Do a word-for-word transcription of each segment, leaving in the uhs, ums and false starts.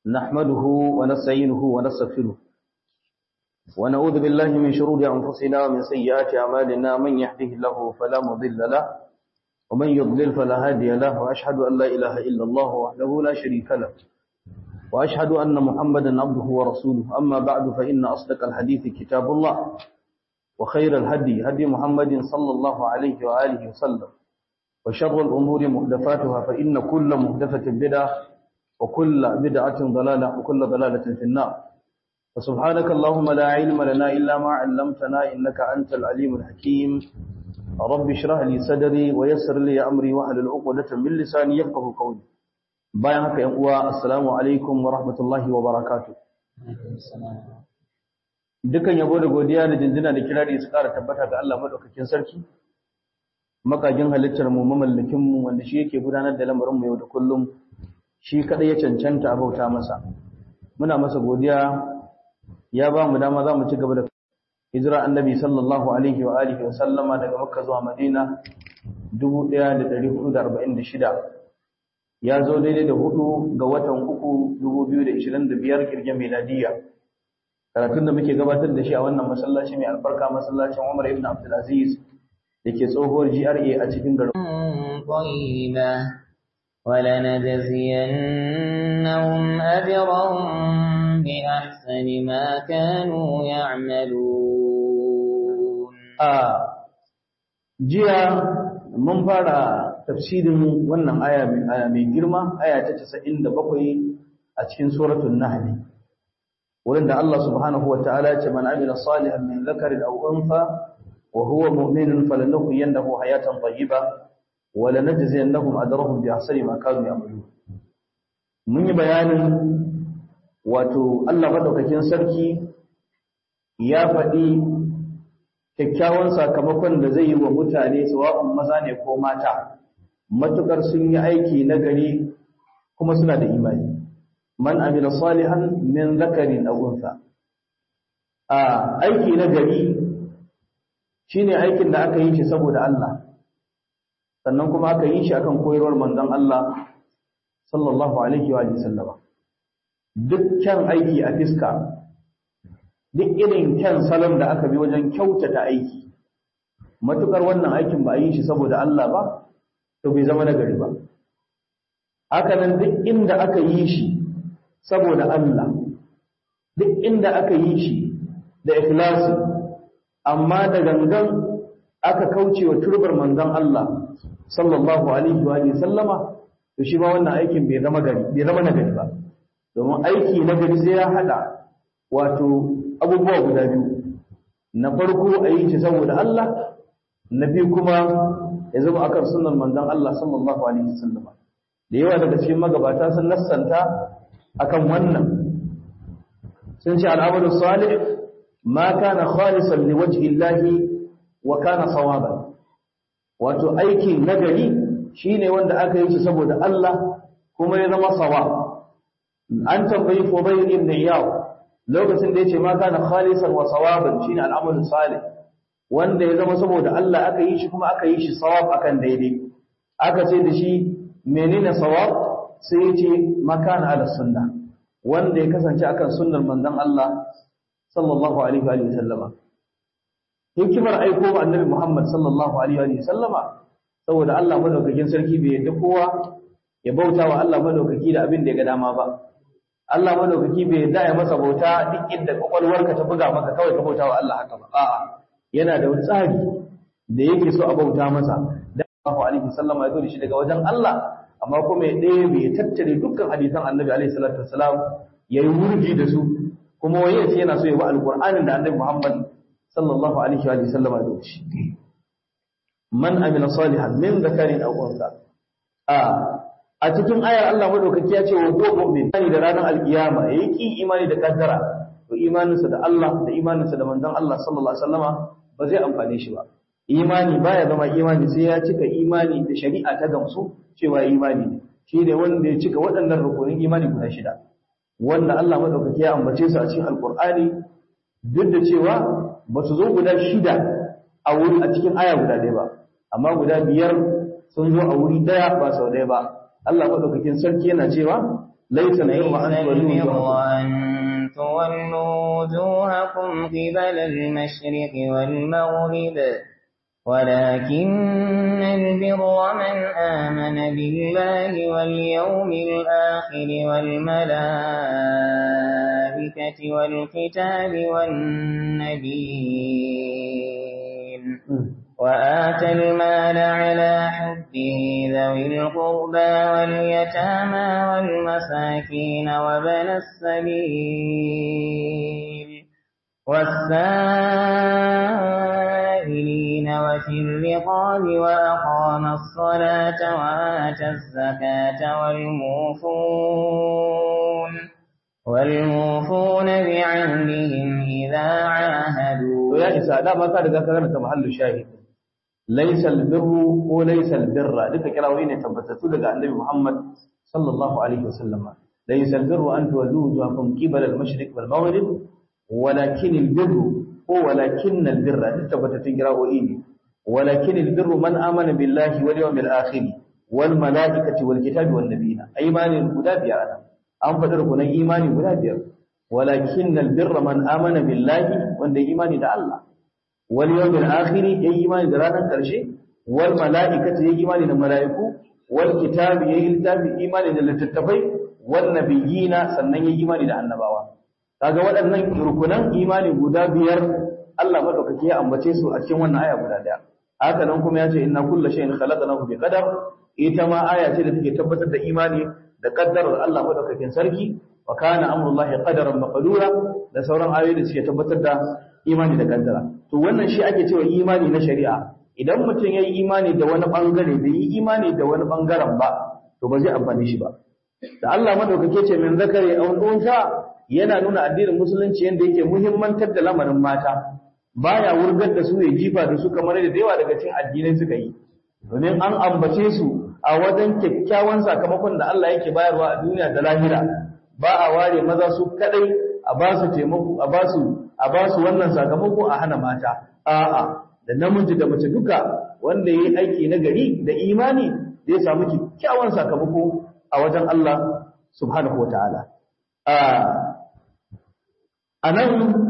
نحمده ونستعينه ونستغفره ونعوذ بالله من شرور أنفسنا ومن سيئات أعمالنا من يهده الله فلا مضل له ومن يضلل فلا هادي له وأشهد أن لا إله إلا الله وحده لا شريك له وأشهد أن محمدا عبده ورسوله أما بعد فإن أصدق الحديث كتاب الله وخير الهدي هدي محمد صلى الله عليه وآله وسلم وشر الأمور محدثاتها فإن كل محدثة بدعة وكل بدعة ضلالة وكل ضلالة في النار فسبحانك اللهم لا علم لنا إلا ما علمتنا إنك أنت العليم الحكيم رب اشرح لي صدري ويسر لي أمري واحلل عقدة من لساني يفقهوا قولي bayan haka yan uwa assalamu alaikum wa rahmatullahi wa barakatuh dukan yabo da godiya da jinjina da kirari su kara tabbata ga Allah madaukakin sarki makagin halittar mu mamallakin mu wanda shi yake gudanar da lamarin mu yau da kullum shi kadai ya cancanta a bauta masa muna masa godiya ya ba mu dama zamu ci gaba da hijira annabi sallallahu alaihi wa alihi wa sallama daga makka zuwa madina dubu ɗaya da ɗari hudu da arba'in da shida ya zo daidai da hudu ga watan uku dubu biyu da ishirin da biyar kirgin miladiyya karatun da muke gabatar da shi a wannan masallaci mai albarka masallacin Umar ibn Abdul Aziz dake tsohuwar G R A a cikin garin طيبة ولنجزينهم أجرهم بأحسن ما كانوا يعملون آه جيا من فara tafsirin wannan aya mai girma aya ta casa'in da bakwai a cikin suratul nahl wurin da Allah subhanahu wataala ya ce man amila salihan min dhakarin aw untha wa huwa mu'minun falanuhyiyannahu hayatan tayyibah wa lanajziyannahum ajrahum bi ahsani ma kanu ya'malun mun yi bayanin wato Allah madaukakin sarki ya faɗi kyakkyawan sakamakon da zai yi wa mutane sawa'un maza ne ko mata matukar sun yi aiki na gari kuma suna da imani man amila salihan min zakarin aw untha a aiki na gari shine aikin da aka yi shi saboda Allah sannan kuma aka yi shi akan koyarwar manzon Allah sallallahu alaihi wa sallama dukkan aiki a fiska duk irin kyan salon da aka bi wajen kyautata aiki matukar wannan aikin ba a yi shi saboda Allah ba to bai zama nagari ba haka nan duk inda aka yi shi saboda Allah duk inda aka yi shi da ikhlasi amma da gangan aka kauce wa turbar manzon Allah sallallahu alaihi wa sallama to shi ba wannan aikin bai zama gari bai zama nagari ba domin aiki nagari sai ya hada wato abubuwa guda biyu na farko a yi shi saboda Allah na biyu kuma ya zama akan sunnar manzon Allah sallallahu alaihi wasallam da yawa daga cikin magabata sun nassanta akan wannan sun ce al'amalu salih ma kana khalisan liwajhi Allah wa kana sawaban wato aiki nagari shine wanda aka yi shi saboda Allah kuma ya zama sawab an tambayi Fudayl ibn Iyad lokacin da yace ma kana khalisan wa sawaban shine al'amalu salih wanda ya zama saboda Allah aka yi shi kuma aka yi shi sawab akan daidai aka ce da shi menene sawab sai yace makana ala sunna wanda ya kasance akan sunnar manzon Allah sallallahu alaihi wa sallama hikimar aiko ba annabi Muhammad sallallahu alaihi wa sallama saboda Allah madaukakin sarki bai yadda kowa ya bauta wa Allah madaukaki da abin da ya ga dama ba Allah madaukaki bai yadda ya masa bauta duk inda kwakwalwarka ta buga maka kawai ka bauta wa Allah haka ba a'a yana da wani tsari da yake so a bauta masa da Allahu alaihi wasallam ya zo da shi daga wajen Allah amma kuma ya ɗaya bai tattare dukkan hadisan Annabi alaihi salatu wasalam yayi wurgi da su kuma wai yace yana so ya bi alqur'anin da Annabi Muhammad sallallahu alaihi wa sallam ya zo shi man amila salihan min dhakarin aw untha a a cikin ayar Allah madaukaki ya ce wa huwa mu'min da ranar alkiyama yayi ki imani da kaddara to imaninsa da Allah da imaninsa da manzon Allah sallallahu alaihi wasallama ba zai amfane shi ba imani baya zama imani sai ya cika imani da shari'a ta gamsu cewa imani ne shine wanda ya cika waɗannan rukunin imani guda shida wanda Allah madaukaki ya ambace su a cikin alqur'ani duk da cewa ba su zo guda shida a wuri a cikin aya guda ɗaya ba amma guda biyar sun zo a wuri ɗaya ba sau ɗaya ba Allah madaukakin sarki yana cewa laysa al-birra an tuwallu wujuhakum qibala al-mashriq wal-maghrib ولكن البر من آمن بالله واليوم الآخر والملائكة والكتاب والنبيين وآتى المال على حبه ذوي القربى واليتامى والمساكين وابن السبيل والسائلين وفي الرقاب وأقام الصلاة وآتى الزكاة والموفون والموفون بعهدهم إذا عاهدوا. يا إساء لا ما كان ذكرنا محل الشاهد ليس البر وليس البر لك كلاوين تبتتوا لك النبي محمد صلى الله عليه وسلم ليس البر أن تولوا وجوهكم قبل المشرق والمغرب ولكن البر هو ولكن البر تبتتوا قراءوين ولكن البر من آمن بالله واليوم الآخر والملائكة والكتاب والنبيين أيمان الهدى بيانا أم فدركنا إيمان الهدى بيانا ولكن البر من آمن بالله وأن إيمان دا الله واليوم الآخر إيمان درانا كرشي والملائكة إيمان الملائكة والكتاب إيمان للتتفي والنبيين سنن إيمان دا النبوة kaga waɗannan rukunan imani guda biyar Allah madaukake ya ambace su a cikin wannan aya guda daya haka nan kuma yace inna kullu shay'in khalaqnahu bi qadar ita ma aya ce da take tabbatar da imani da kaddarar Allah madaukakin sarki wa kana amrullahi qadaran maqdura da sauran ayoyi da suke tabbatar da imani da kaddara to wannan shi ake cewa imani na shari'a idan mutum yayi imani da wani bangare bai yi imani da wani bangaren ba to ba zai amfani shi ba da Allah madaukake ce min zakari aw unsa yana nuna addinin musulunci yanda yake muhimmantar da lamarin mata baya wurgar da su ya jifa da su kamar da yawa daga cikin addinai suka yi domin an ambace su a wajen kyakkyawan sakamakon da Allah yake bayarwa a duniya da lahira ba a ware maza su kadai a ba su taimako a ba su a ba su wannan sakamako a hana mata a'a da namiji da mace duka wanda yayi aiki na gari da imani zai samu kyakkyawan sakamako a wajen Allah subhanahu wataala a nan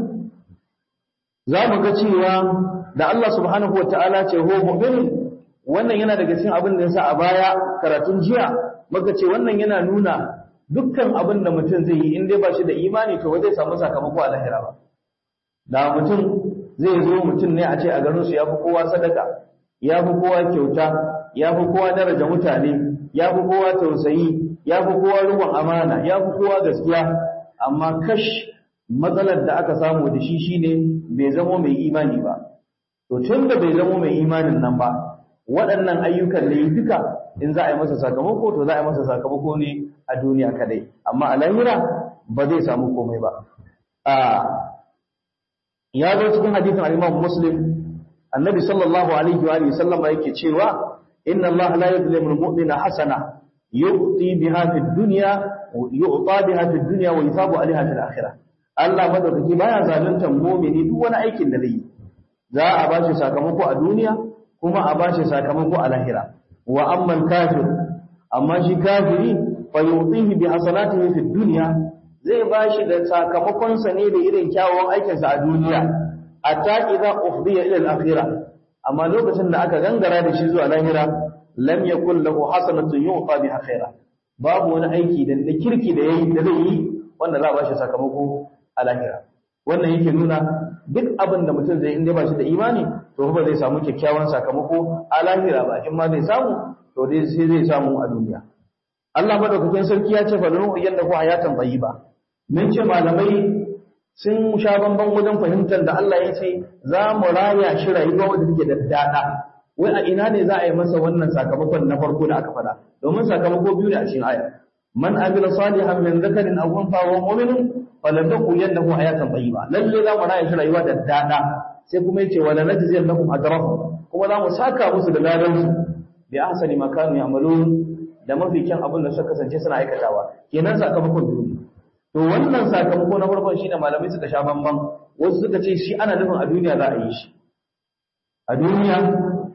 za mu ga cewa da Allah subhanahu wataala ce ho mu'min wannan yana daga cikin abin da yasa a baya karatun jiya muka ce wannan yana nuna dukkan abin da mutum zai yi in dai ba shi da imani to ba zai samu sakamako a lahira ba da mutum zai zo mutum ne a ce a garin su yafi kowa sadaka yafi kowa kyauta yafi kowa daraja mutane yafi kowa tausayi yafi kowa rubun amana yafi kowa gaskiya amma kash matsalar da aka samu da shi shine bai zamo mai imani ba to tunda bai zamo mai imanin nan ba waɗannan ayyukan da yi duka in za a yi masa sakamako to za a yi masa sakamako ne a duniya kadai amma a lahira ba zai samu komai ba ya zo cikin hadisin al-Imam Muslim annabi sallallahu alaihi wa sallam yake cewa inna Allah la yuzlimu al-mu'mina hasana yu'ti biha fi dunya yu'ta biha fi dunya wa yusabu alaiha fil akhirah Allah madaukaki baya zaluntar mu'mini duk wani aikin da zai za a ba shi sakamako a duniya kuma a ba shi sakamako a lahira wa amman kafir amma shi kafiri fa yutihi bi hasanatihi fi dunya zai ba shi da sakamakon sa ne da irin kyawawan aikin sa a duniya hatta idza ufdiya ila al-akhirah amma lokacin da aka gangara da shi zuwa lahira lam yakul lahu hasanatun yu'ta biha khaira babu wani aiki da da kirki da yayi da zai yi wanda za a ba shi sakamako a lahira wannan yake nuna duk abin da mutum zai inda ba shi da imani to ba zai samu kyakkyawan sakamako a lahira ba in ma zai samu to dai sai zai samu a duniya Allah madaukakin sarki ya ce falanu yanda ku hayatan tayyiba mun ce malamai sun sha bamban wajen fahimtar da Allah ya ce za mu raya shi rayuwa wanda take da dada wai a ina ne za a yi masa wannan sakamakon na farko da aka fada domin sakamako biyu ne a cikin aya man amila salihan min dhakarin aw unsa wa mu'minun falantaku yannahu hayatan tayyiba lalle za mu raya shi rayuwa da dada sai kuma yace wala najzi lahum ajrahum kuma za mu saka musu da ladan su bi ahsani ma kanu ya'malun da mafi kyan abin da suka kasance suna aikatawa kenan sakamakon duniya to wannan sakamako na farkon shine malamai suka sha bamban wasu suka ce shi ana nufin a duniya za a yi shi a duniya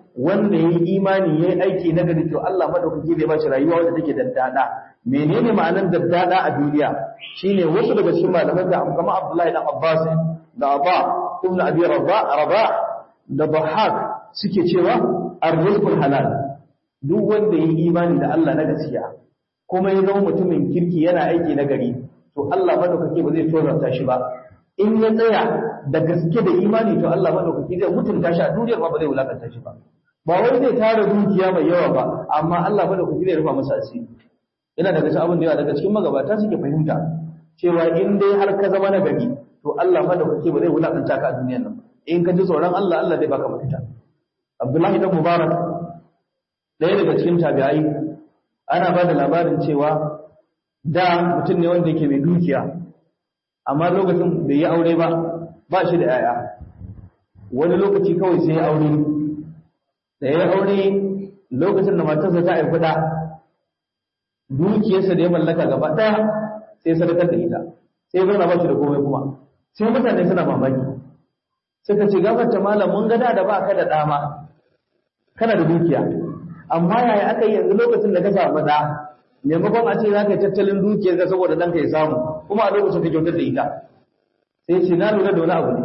wanda yayi imani yayi aiki na gari to Allah madaukaki zai ba shi rayuwa wanda take daddada. Menene ma'anar daddada a duniya? Shine wasu daga cikin malaman da kamar Abdullahi dan Abbas da Abba ibn Abi Rabah Rabah da Dhahhak suke cewa ar-rizqul halal. Duk wanda yayi imani da Allah na gaskiya kuma ya zama mutumin kirki yana aiki na gari to Allah madaukaki ba zai tozarta shi ba. In ya tsaya da gaske da imani to Allah madaukaki zai mutunta shi a duniyar ba zai wulakanta shi ba. Ba wai zai tara dukiya mai yawa ba amma Allah madaukaki zai rufa masa asiri. Ina daga cikin abin da yawa daga cikin magabata suke fahimta cewa in dai har ka zama na gari to Allah madaukaki ba zai wulakanta ka a duniyar nan ba. In ka ji tsoron Allah Allah zai baka mafita. Abdullahi dan Mubarak ɗaya daga cikin tabi'ai ana ba da labarin cewa da mutum ne wanda yake mai dukiya amma lokacin bai yi aure ba ba shi da yaya. Wani lokaci kawai sai ya aure da ya aure lokacin da matarsa ta haifi da dukiyarsa da ya mallaka gaba ɗaya sai sadakar da ita sai zauna ba shi da komai kuma sai mutane suna mamaki suka ce gafarta malam mun gada da ba ka da dama kana da dukiya amma yaya aka yi yanzu lokacin da ka samu da maimakon a ce za ka yi tattalin dukiyar ka saboda ɗanka ya samu kuma a lokacin ka kyautar da ita sai ce na lura da wani abu ne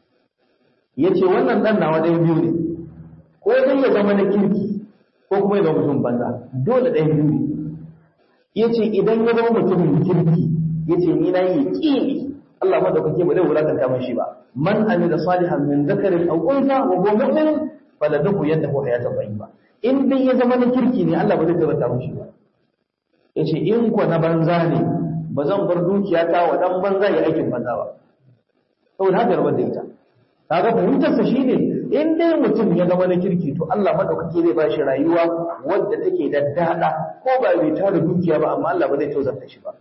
ya ce wannan ɗan nawa ɗayan biyu ne ko dai ya zama na kirki ko kuma ya zama mutum banza dole ɗayan biyu ne ya ce idan ya zama mutumin kirki ya ce ni na yi ƙili Allah madaukake ba zai wulakanta man shi ba man amila salihan min zakarin aw unsa wa huwa mu'min faladhu yadahu hayatan tayyiba in dai ya zama na kirki ne Allah ba zai tabbata mishi ba yace in ko na banza ne ba zan bar dukiya ta wa dan banza ya aikin banza ba saboda haka rabar da ita kaga fahimtar sa shine in dai mutum ya zama na kirki to Allah madaukake zai ba shi rayuwa wadda take da dada ko ba bai tara dukiya ba amma Allah ba zai tozarta shi ba.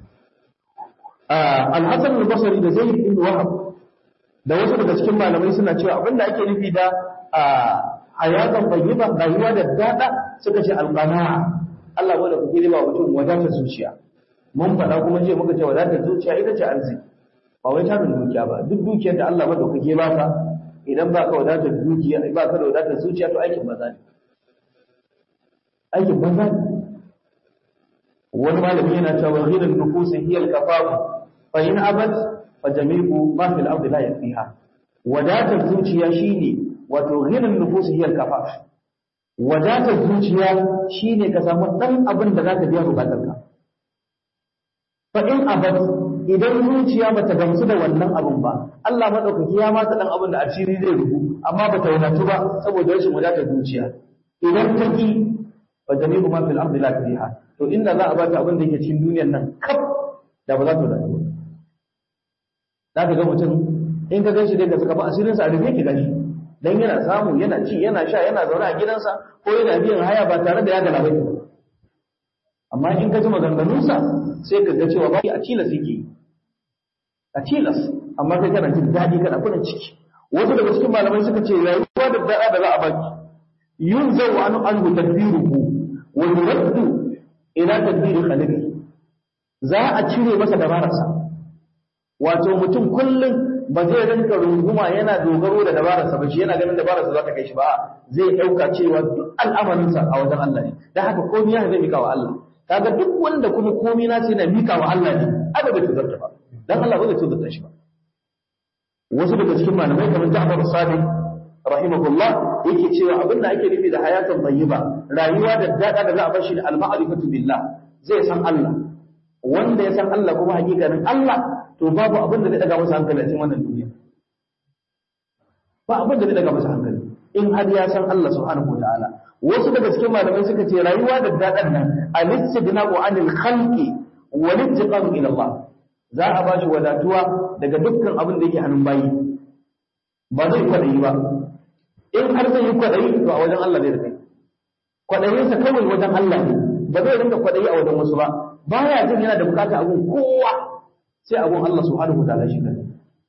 Al-Hasan al-Basri da Zaid ibn Wahab da wasu daga cikin malamai suna cewa abinda ake nufi da hayatan tayyiba rayuwa da dada suka ce al-qana'a Allah wanda kuke riba mutum wadatar zuciya mun faɗa kuma je muka ce wadatar zuciya ita ce arziki ba wai tarin dukiya ba duk dukiyar da Allah madaukake baka idan baka wadatar dukiya ba ka da wadatar zuciya to aikin banza ne aikin banza ne wani malami yana cewa ghinan nufusi hiya al-kafaf fa in abat fa jami'u ma fil ardi la yakfiha wadatar zuciya shine wato ghinan nufusi hiya al-kafaf wadatar zuciya shine ka samu dan abin da zaka biya bukatarka fa in abat idan zuciya bata gamsu da wannan abin ba Allah madaukaki ya mata dan abin da asiri zai rubu amma bata wadatu ba saboda rashin wadatar zuciya idan ta ki fa jami'u ma fil ardi la yakfiha to inda za a ba ta abin da yake cikin duniyar nan kaf da ba za ta wadatu ba za ka ga mutum in ka ganshi dai ka saka ba asirinsa a rufe ki gashi dan yana samu yana ci yana sha yana zaune a gidansa ko yana biyan haya ba tare da ya ga labai ba amma in ka ji maganganunsa sai ka ga cewa ba a tilas yake a tilas amma kai kana jin daɗi kana farin ciki wasu daga cikin malamai suka ce rayuwa da da'a da za a baki yunzau an anhu tadbiruhu wa yuraddu ila tadbiri khaliqi za a cire masa dabararsa wato mutum kullum ba zai rinka runguma yana dogaro da dabararsa ba shi yana ganin dabararsa za ta kai shi ba zai dauka cewa duk al'amarinsa a wajen Allah ne dan haka komai ya zai mika wa Allah kaga duk wanda kuma komai na sai na mika wa Allah ne aka bai tuzarta ba dan Allah ba zai tuzarta shi ba wasu daga cikin malamai kamar Ja'far as-Sadiq rahimahullah yake cewa abinda ake nufi da hayatan tayyiba rayuwa da dada da za a bar shi da al-ma'rifatu billah zai san Allah wanda ya san Allah kuma hakikanin Allah to babu abin da zai daga masa hankali a cikin wannan duniya ba abin da zai daga masa hankali in har ya san Allah subhanahu wataala wasu daga cikin malamai suka ce rayuwa da dadan nan al-istidnaqu anil khalqi wal ittiqam ila Allah za a ba shi wadatuwa daga dukkan abin da yake hannun bayi ba zai kwadayi ba in har zai yi kwadayi to a wajen Allah zai da kai kwadayinsa kawai wajen Allah ne ba zai rinka kwadayi a wajen wasu ba baya jin yana da bukata abun kowa sai abun Allah subhanahu wataala shi ne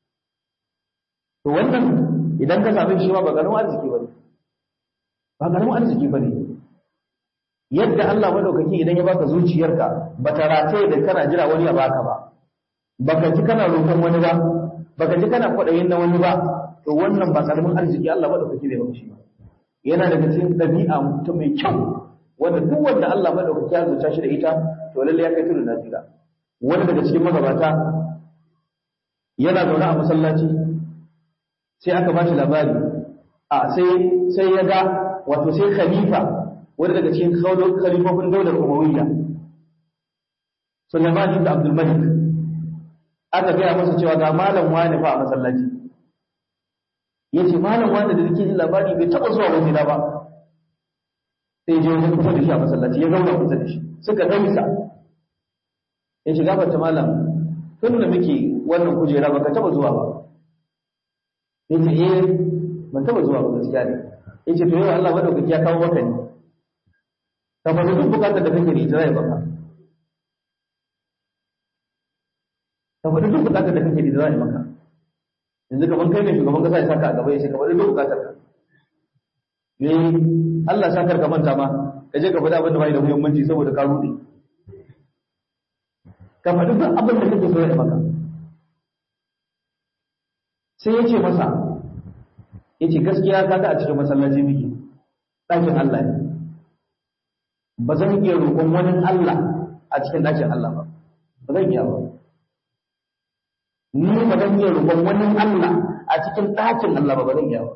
to wannan idan ka same shi ma ba karamin arziki bane ba karamin arziki bane yadda Allah madaukaki idan ya baka zuciyarka ba ta rataye da kana jira wani ya baka ba baka ji kana roƙon wani ba baka ji kana kwadayin na wani ba to wannan ba karamin arziki Allah madaukaki zai baka shi ba yana daga cikin ɗabi'a mutum mai kyau wanda duk wanda Allah madaukaki ya zuta shi da ita to lalle ya kai tudun nazira. Wani daga cikin magabata yana zaune a masallaci sai aka ba shi labari a sai sai ya ga wato sai khalifa wani daga cikin khalifofin daular Umayya Sulaiman ibn Abdul Malik aka gaya masa cewa ga malam wani fa a masallaci. Yace malam wani da yake jin labari bai taba zuwa waje na ba. Sai je wajen kusa da shi a masallaci ya zauna kusa da shi suka gaisa. Yace gafarta malam tun da muke wannan kujera baka taba zuwa ba. Yace eh ban taba zuwa ba gaskiya ne. Yace to yau Allah madaukaki ya kawo maka ne. Ka fara duk bukatar da kake da ita zai baka. Ka fara duk bukatar da kake da ita zai maka. Yanzu kaman kai ne shugaban kasa ya saka a gaba ya ce ka fara duk bukatar ka. Eh Allah sakar ka manta ma ka je ka faɗa abin da bai da muhimmanci saboda ka rude. Ka faɗi duk abin da kake so ya maka. Sai ya ce masa ya ce gaskiya ka ga a cikin masallaci miki ɗakin Allah ne ba zan iya roƙon wani Allah a cikin ɗakin Allah ba ba zan iya ba ni ba zan iya roƙon wani Allah a cikin ɗakin Allah ba ba zan iya ba.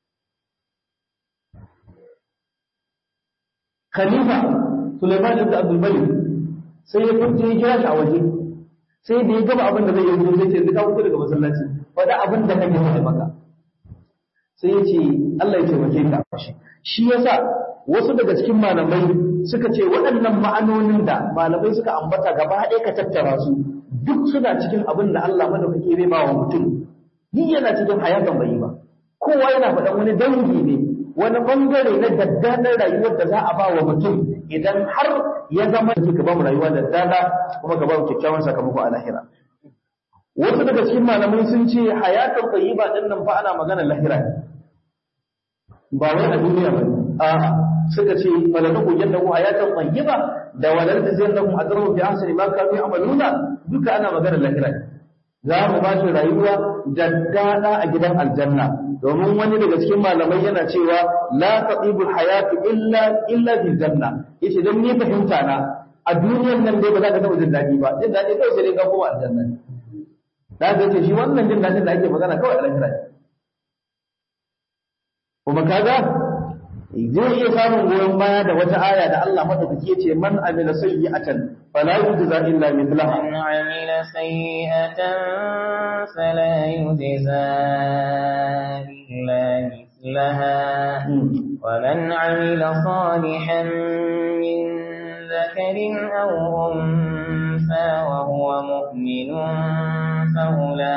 Khalifa Sulaiman ibn Abdul Malik sai ya fito ya kira shi a waje sai da ya gaba abin da zai yi sai ce ka fito daga masallaci faɗa abin da kake so maka. Sai ya ce Allah ya taimake ka shi yasa wasu daga cikin malamai suka ce waɗannan ma'anonin da malamai suka ambata gaba ɗaya ka tattara su duk suna cikin abin da Allah madaukake bai ba wa mutum ni yana cikin hayatan bai ba kowa yana faɗan wani dangi ne wani bangare na daddaɗar rayuwar da za a ba wa mutum idan har ya zama ka ba mu rayuwa daddada kuma ka ba mu kyakkyawan sakamako a lahira. Wasu daga cikin malamai sun ce hayatan tayyiba din nan fa ana magana lahira ne ba wai a duniya ba a suka ce falanahu yannahu hayatan tayyiba da walal tazannahum ajruhum bi ahsani ma kanu ya'maluna duka ana magana lahira ne. Za mu ba shi rayuwa daddada a gidan aljanna domin wani daga cikin malamai yana cewa la taqibul hayatu illa illa bil janna yace dan ni fahimta na a duniyar nan dai ba za ka taba jin dadi ba jin dadi kai sai dai ka koma aljanna da ga ce shi wannan jin dadin da ake magana kawai aljanna ne kuma kaga zai iya samun goyon baya da wata aya da Allah madaukaki yace man amila sayyi'atan fala yujza illa mithlaha man amila sayyi'atan fala yujza illa mithlaha wa man amila salihan min dhakarin aw untha wa huwa mu'minun fa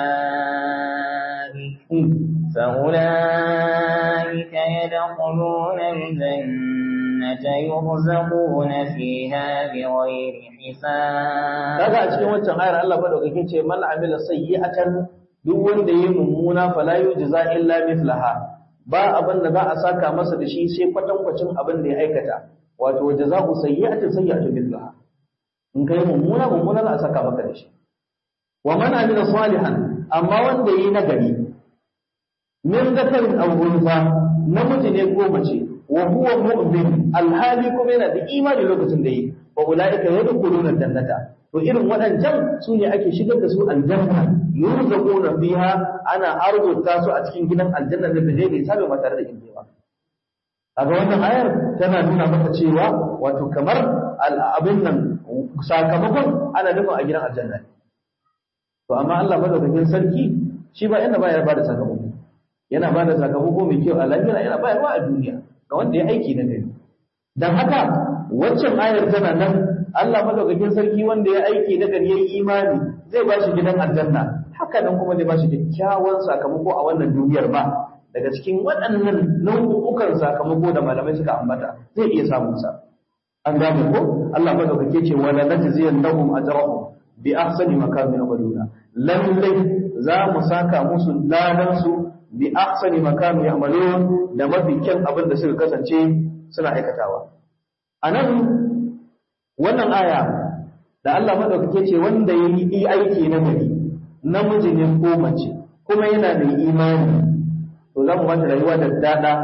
فأولئك يدخلون الجنة يرزقون فيها بغير حساب. kaga a cikin wancan ayar Allah madaukake ce man amila sayyi'atan duk wanda yayi mummuna fala yujza illa mithlaha ba abin da za a saka masa da shi sai kwatankwacin abin da ya aikata wato jazaa'u sayyi'atin sayyi'atun mithlaha in kai mummuna mummuna za a saka maka da shi. Wa man amila salihan amma wanda yayi nagari min zakarin aw unsa namiji ne ko mace wa huwa mu'min alhali kuma yana da imani lokacin da yi wa ulaika yadkhuluna jannata to irin wadannan su ne ake shigar da su aljanna yurzaquna fiha ana arzuta su a cikin gidan aljanna da bai da sabe ba tare da inda ba. Kaga wannan ayar tana nuna maka cewa wato kamar abin nan sakamakon ana nufin a gidan aljanna to amma Allah madaukakin sarki shi ba inda ba ya bada sakamako yana ba da sakamako mai kyau a lahira yana bayarwa a duniya ga wanda ya aiki na gari. Dan haka waccan ayar tana nan Allah madaukakin sarki wanda ya aiki na gari yayi imani zai ba shi gidan aljanna haka nan kuma zai ba shi kyakkyawan sakamako a wannan duniyar ba daga cikin waɗannan nau'ukan sakamako da malamai suka ambata zai iya samun sa. An gane ko Allah madaukake ce wala najziyannahum ajrahum bi ahsani ma kanu ya'maluna lallai za mu saka musu ladan su bi ahsani ma kanu ya'malun da mafi kyan abin da suka kasance suna aikatawa. Anan wannan aya da Allah madaukake ce wanda yayi aiki na gari namiji ne ko mace kuma yana da imani to za mu ba shi rayuwa da dada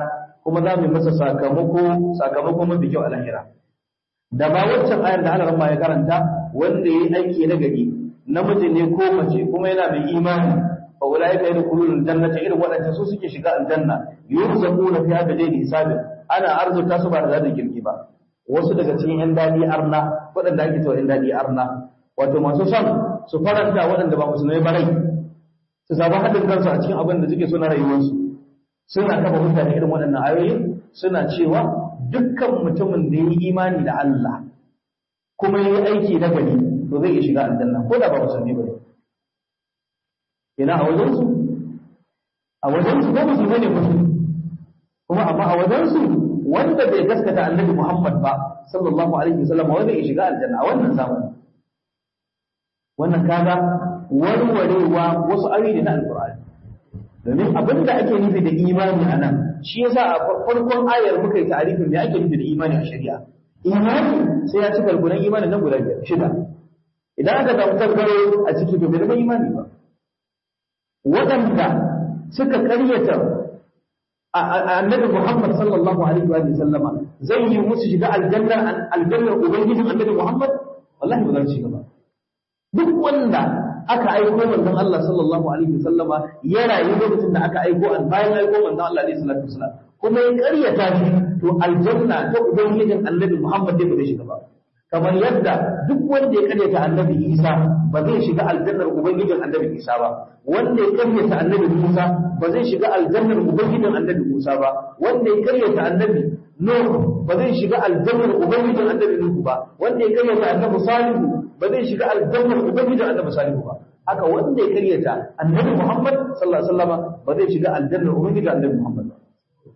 kuma za mu masa sakamako sakamako mafi kyau a lahira. Da ba waccan ayar da Allah ya karanta wanda yayi aiki na gari namiji ne ko mace kuma yana mai imani fa ulaika yadkhulul jannata irin waɗanda su suke shiga aljanna yurzaquna fiha bi ghairi hisabin ana arzuta su ba da zadin kirki ba. Wasu daga cikin yan dadi arna waɗanda ake cewa yan dadi arna wato masu son su faranta waɗanda ba musulmai ba rai su samu haɗin kansu a cikin abin da suke so na rayuwarsu suna kafa mutane irin waɗannan ayoyi suna cewa dukkan mutumin da ya yi imani da Allah kuma ya yi aiki na gari to zai iya shiga aljanna ko da ba musulmi ba ne. Ina a wajensu a wajensu ko musulmai ne musulmi kuma amma a wajensu wanda bai gaskata annabi Muhammad ba sallallahu alaihi wasallam wanda ya shiga aljanna a wannan zamani. Wannan kaga warwarewa wasu ayoyi na alqur'ani domin abinda ake nufi da imani anan shi yasa a farkon ayar muka yi ta'arifin da ake nufi da imani a shari'a. Imani sai ya cika rukunan imani nan guda biyar shida idan aka samu tasgaro a ciki to bai zama imani ba. Waɗanda suka karyata annabi Muhammad sallallahu alaihi wa sallama zai yi musu shiga aljannar aljannar ubangijin annabi Muhammad wallahi ba za su shiga ba. Duk wanda aka aiko manzon Allah sallallahu alaihi wasallama ya rayu lokacin da aka aiko an bayan aiko manzon Allah alaihi salatu wasallam kuma ya karyata shi to aljanna ta ubangijin annabi Muhammad dai ba zai shiga ba. Kamar yadda duk wanda ya karyata annabi Isa ba zai shiga aljannar ubangijin annabi Isa ba, wanda ya karyata annabi Musa ba zai shiga aljannar ubangijin annabi Musa ba, wanda ya karyata annabi Nuh ba zai shiga aljannar ubangijin annabi Nuh ba, wanda ya karyata annabi Salihu ba zai shiga aljannar ubangijin annabi Salihu ba. Haka wanda ya karyata annabi Muhammad sallallahu alaihi wasallam ba zai shiga aljannar ubangijin annabi Muhammad ba.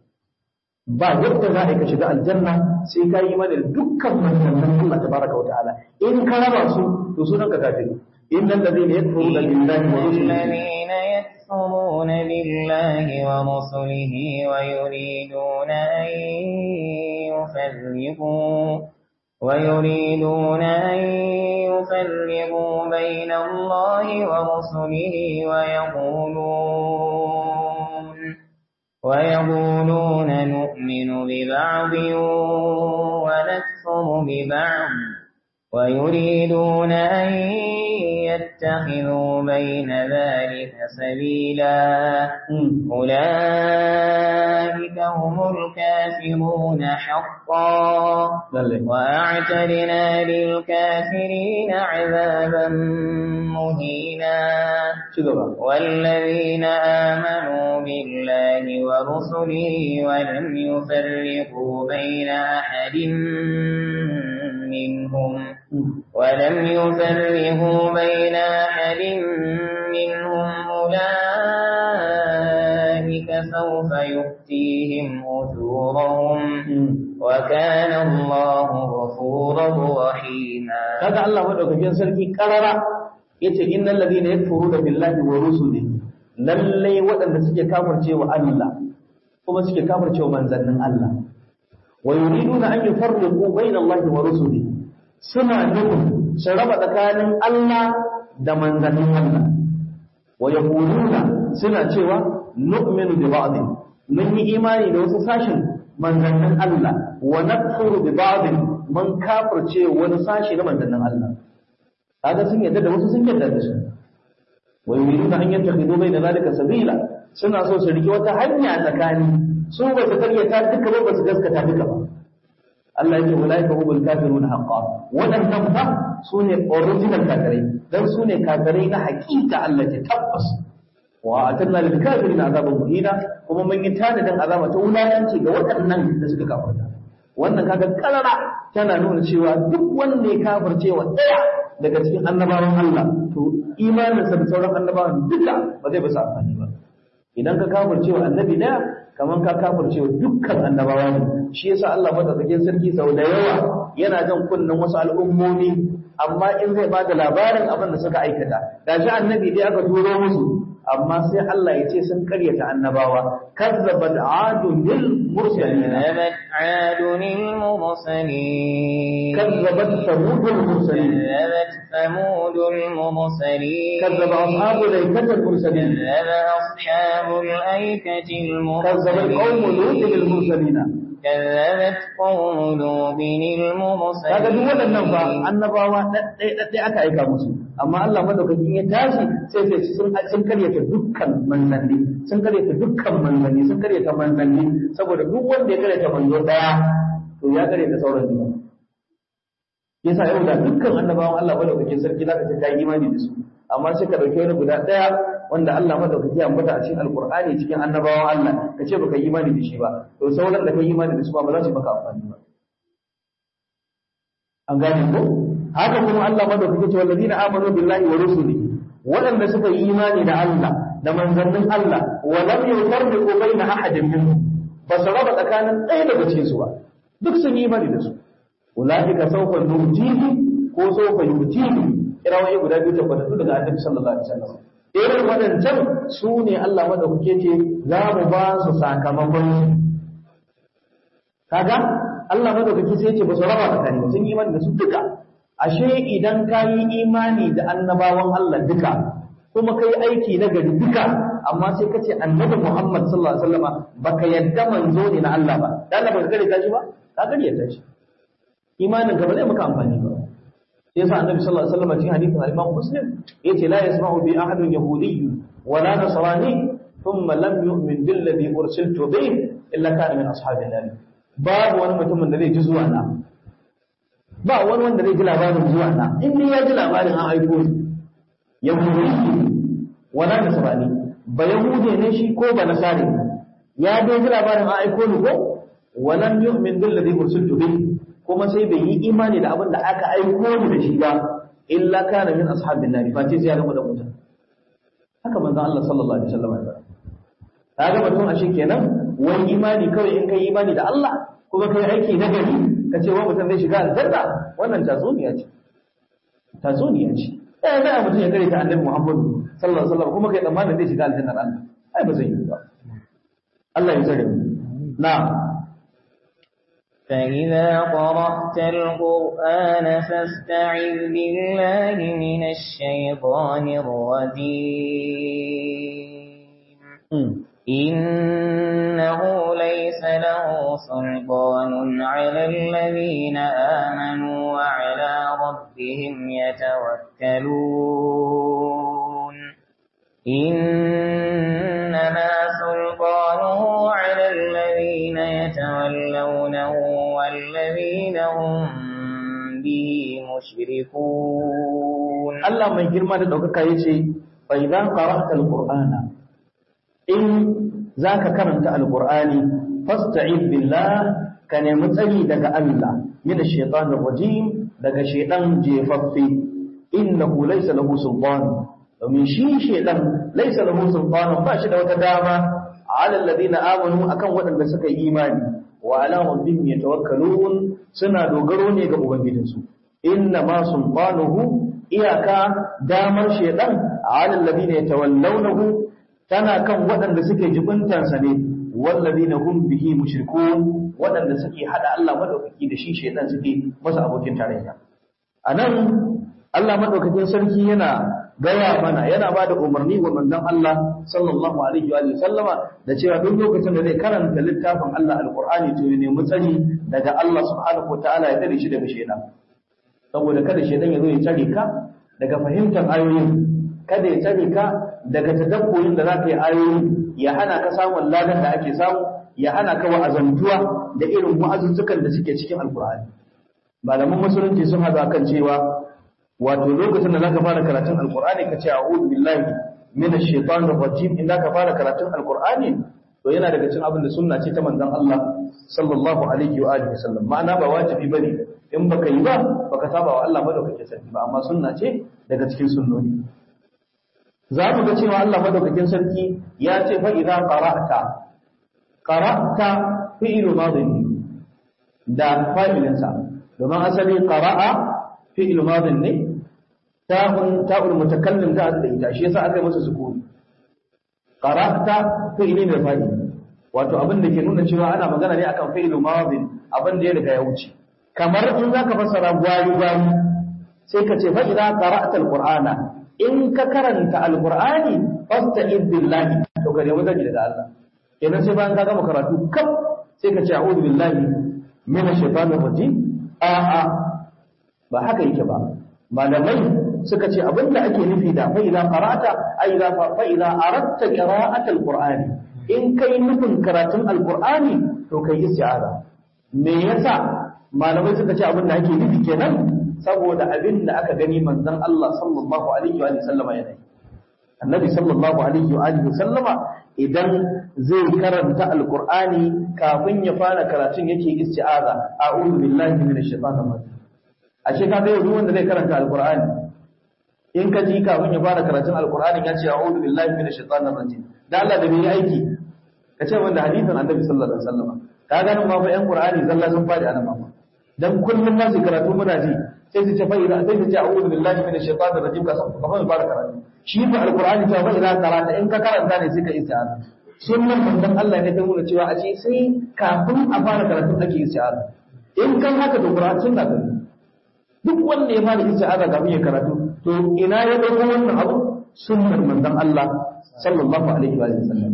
Ba yadda za a ka shiga aljanna sai ka yi mana dukkan manzannin Allah tabaraka wa ta'ala. In ka raba su to sunan ka kafiri. Innal ladhina yakfuruna billahi wa rusulihi yakfuruna billahi wa rusulihi wa yuriduna an yufarriqu ويريدون أن يفرقوا بين الله ورسله ويقولون ويقولون نؤمن ببعض ونكفر ببعض ويريدون أن يتخذوا بين ذلك سبيلا أولئك هم الكافرون حقا وأعتدنا للكافرين عذابا مهينا والذين آمنوا بالله ورسله ولم يفرقوا بين أحد منهم ولم يفرقوا بين أحد منهم أولئك سوف يؤتيهم أجورهم وكان الله غفورا رحيما. هذا الله مدوكين سركي قرر yace innal ladina yakfuruna billahi wa rusulihi lallai waɗanda suke kafircewa Allah kuma suke kafircewa manzannin Allah wa yuriduna an yufarriqu bayna Allah wa rusulihi suna nufin su raba tsakanin Allah da manzannin Allah wa yaquluna suna cewa nu'minu bi ba'dhin mun yi imani da wasu sashin manzannin Allah wa nakfuru bi ba'dhin mun kafirce wani sashi na manzannin Allah. Kaga sun yadda da wasu sun yadda da su wa yuriduna an yattakhidu bayna zalika sabila suna so su rike wata hanya tsakani su ba su karyata duka ba ba su gaskata duka ba. Allah yake ulaika humul kafirun haqqan wadannan fa sune original kafirai dan sune kafirai na hakika Allah ta tabbas wa atanna lil kafirin azaban muhina kuma mun yi tanadin azaba ta wulayanci ga waɗannan da suka kafirta. Wannan kaga karara tana nuna cewa duk wanda ya kafirce wa daya daga cikin annabawan Allah to imaninsa da sauran annabawan duka ba zai bisa amfani ba. Idan ka kafirce wa annabi daya kaman ka kafirce wa dukkan annabawa ne. Shi yasa Allah madaukakin sarki sau da yawa yana jan kunnen wasu al'ummomi amma in zai bada labarin abin da suka aikata gashi annabi dai aka turo musu amma sai Allah ya ce sun karyata annabawa kazzabat adun lil mursalin كذبت عاد المرسلين كذبت ثمود المرسلين كذبت ثمود المرسلين كذب أصحاب الأيكة المرسلين كذب أصحاب الأيكة كذب القوم لوط المرسلين المرسلين كذبت قوم لوط المرسلين kaga duk waɗannan fa annabawa ɗaɗɗai aka aika musu amma Allah madaukakin ya tashi sai sai sun sun karyata dukkan manzanni sun karyata dukkan manzanni sun karyata manzanni saboda duk wanda ya karyata manzo daya to ya karyata sauran duka yasa yau da dukkan annabawan Allah madaukakin sarki zaka ce kai imani da su amma sai ka dauke wani guda daya wanda Allah madaukaki ya ambata a cikin alqur'ani cikin annabawan Allah kace baka yi imani da shi ba to sauran da kai imani da su ba za su maka amfani ba an gane ko haka kuma Allah madaukaki ce wallazina amanu billahi wa rusulihi waɗanda suka yi imani da Allah da manzannin Allah wa lam yufarriqu baina ahadin minhum ba su raba tsakanin ɗaya daga cikin su ba duk sun yi imani da su ulaika sawfa nutihi ko sawfa yutihi kirawaye guda biyu tabbatattu daga Annabi sallallahu alaihi wasallam irin waɗancan su ne Allah madaukake ce za mu ba su sakamakon kaga Allah madaukake sai ce ba su raba tsakani sun yi imani da su duka ashe idan ka yi imani da annabawan Allah duka kuma kai aiki na gari duka amma sai ka ce annabi Muhammad sallallahu alaihi wasallama baka yadda manzo ne na Allah ba dan Allah baka gare ta shi ba ka gare ta shi imanin ka ba zai maka amfani ba sai yasa annabi sallallahu alaihi wasallama cikin hadisin al-Imam Muslim yace la yasma'u bi ahadin yahudiy wala nasrani thumma lam yu'min billadhi ursiltu bihi illa kana min ashabin nar babu wani mutumin da zai ji zuwa na ba wani wanda zai ji labarin zuwa na in dai ya ji labarin an aiko shi yahudi wala nasrani ba yahude ne shi ko ba nasari ya dai ji labarin an aiko ni ko walam yu'min billadhi ursiltu bihi kuma sai bai yi imani da abin da aka aiko ni da shi ba illa kana min ashabin nar fa ce sai ya zama da mutum haka manzon Allah sallallahu alaihi wasallam ya faɗa kaga mutum ashe kenan wani imani kawai in kai imani da Allah kuma kai aiki na gari ka ce wa mutum zai shiga aljanna wannan tatsuniya ce tatsuniya ce eh da mutum ya kare ta annabi Muhammad sallallahu alaihi wasallam kuma kai tsammanin zai shiga aljanna Allah ai ba zai yi ba Allah ya tsare mu na'am فإذا قرأت القرآن فاستعذ بالله من الشيطان الرجيم إنه ليس له سلطان على الذين آمنوا وعلى ربهم يتوكلون إنما سلطانه على الذين يتولونه والذين هم به مشركون الله ما يجرم هذا دوكا يجي فإذا قرأت القرآن إن ذاك كرمت القرآن فاستعذ بالله كان يمتلي دك الله من الشيطان الرجيم دك شيطان جيففي إنه ليس له سلطان ومن شيء شيطان ليس له سلطان فاشد وتدامى على الذين آمنوا أكم ودن بسك إيماني وعلى ربهم يتوكلون سنة دوغروني قبوا بجنسو إنما سلطانه إياك دامر شيطان على الذين يتولونه تنا كم ودن بسك جبنتان سنة والذين هم به مشركون ودن بسك حتى الله مدوكي دشي شيطان سكي مسا أبوكين تاريها أنا الله مدوكي سنكي ينا gaya mana yana ba da umarni wa manzon Allah sallallahu alaihi wa sallama da cewa duk lokacin da zai karanta littafin Allah alqur'ani to ya nemi tsari daga Allah subhanahu wataala ya tsare shi daga shedan saboda kada shedan ya zo ya tsare ka daga fahimtar ayoyin kada ya tsare ka daga tadabburin da zaka yi ayoyi ya hana ka samun ladan da ake samu ya hana ka wa'azantuwa da irin wa'azuzzukan da suke cikin alqur'ani malaman musulunci sun haza kan cewa wato lokacin da zaka fara karatun alqur'ani kace a'udhu billahi minash shaitanir rajim in zaka fara karatun alqur'ani to yana daga cikin abin da sunna ce ta manzon Allah sallallahu alaihi wa alihi wasallam ma'ana ba wajibi bane in baka yi ba baka saba wa Allah madaukakin sarki ba amma sunna ce daga cikin sunnoni za mu ga cewa Allah madaukakin sarki ya ce fa idza qara'ta qara'ta fi'lu madhi da fa'ilinsa domin asali qara'a fi'lu madhi ne ta'un ta'ul mutakallim ta da ita shi yasa aka yi masa sukuni qara'ta fi'li ne fa'ili wato abin da ke nuna cewa ana magana ne akan fi'lu madhi abin da ya riga ya wuce kamar in zaka fassara gwari gwari sai ka ce fa idza qara'ta alqur'ana in ka karanta alqur'ani fasta'id billahi to ka nemi zaki daga Allah kenan sai bayan ka gama karatu kaf sai ka ce a'udhu billahi minash shaitanir rajim a a ba haka yake ba malamai suka ce abinda ake nufi da fa idza qara'ta ay idza fa idza aradta qira'ata alqur'ani in kai nufin karatun alqur'ani to kai isti'aza me yasa malamai suka ce abinda ake nufi kenan saboda abinda aka gani manzon Allah sallallahu alaihi wa sallama yana annabi sallallahu alaihi wa alihi sallama idan zai karanta alqur'ani kafin ya fara karatun yake isti'aza a'udhu billahi minash shaitanir rajim ashe ka ga yanzu wanda zai karanta alqur'ani in ka ji kafin ya fara karatun alqur'ani ya ce a'udhu billahi minash shaitanir rajim da Allah da bai aiki ka ce wanda hadisin annabi sallallahu alaihi wasallam ka ga nan ma fa yan qur'ani zalla sun fadi anan ma dan kullun nasu karatu muna ji sai su ce fa idan sai su ce a'udhu billahi minash shaitanir rajim ka san kafin fara karatu shi fa alqur'ani ta fa idan karanta in ka karanta ne sai ka isti'aza sunnan manzon Allah ne ta nuna cewa a ce sai kafin a fara karatu ake isti'aza in kan haka to qur'ani sunna ne duk wanda ya fara isti'aza kafin ya karatu to ina ya dauko wannan abu sunnar manzon Allah sallallahu alaihi wa sallam